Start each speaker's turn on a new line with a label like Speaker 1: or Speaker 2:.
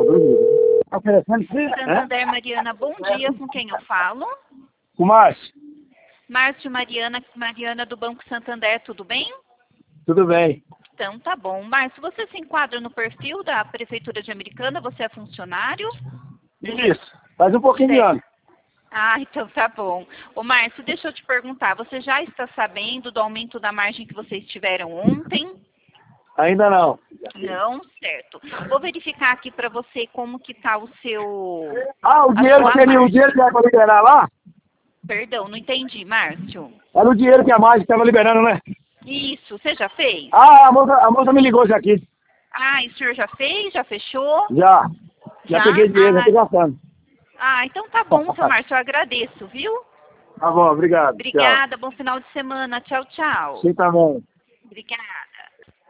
Speaker 1: Santander, Mariana, bom dia, com quem eu falo?
Speaker 2: Com o Márcio.
Speaker 1: Márcio, Mariana do Banco Santander, tudo bem?
Speaker 2: Tudo bem.
Speaker 1: Então tá bom. Márcio, você se enquadra no perfil da Prefeitura de Americana? Você é funcionário?
Speaker 2: Isso. Faz um pouquinho de ano.
Speaker 1: Ah, então tá bom. Ô Márcio, deixa eu te perguntar, você já está sabendo do aumento da margem que vocês tiveram ontem?
Speaker 2: Ainda não.
Speaker 1: Não, certo. Vou verificar aqui para você como que tá o seu...
Speaker 2: O dinheiro que era para liberar lá?
Speaker 1: Perdão, não entendi, Márcio.
Speaker 2: Era o dinheiro que a margem estava liberando, né?
Speaker 1: Isso, você já fez?
Speaker 2: A moça me ligou já aqui.
Speaker 1: Ah, e o senhor já fez? Já fechou?
Speaker 2: Já. Já peguei dinheiro, já tô gastando.
Speaker 1: Ah, então tá bom, seu Márcio, eu agradeço, viu?
Speaker 2: Tá bom, obrigado.
Speaker 1: Obrigada, bom final de semana. Tchau, tchau.
Speaker 2: Sim, tá bom.
Speaker 1: Obrigada.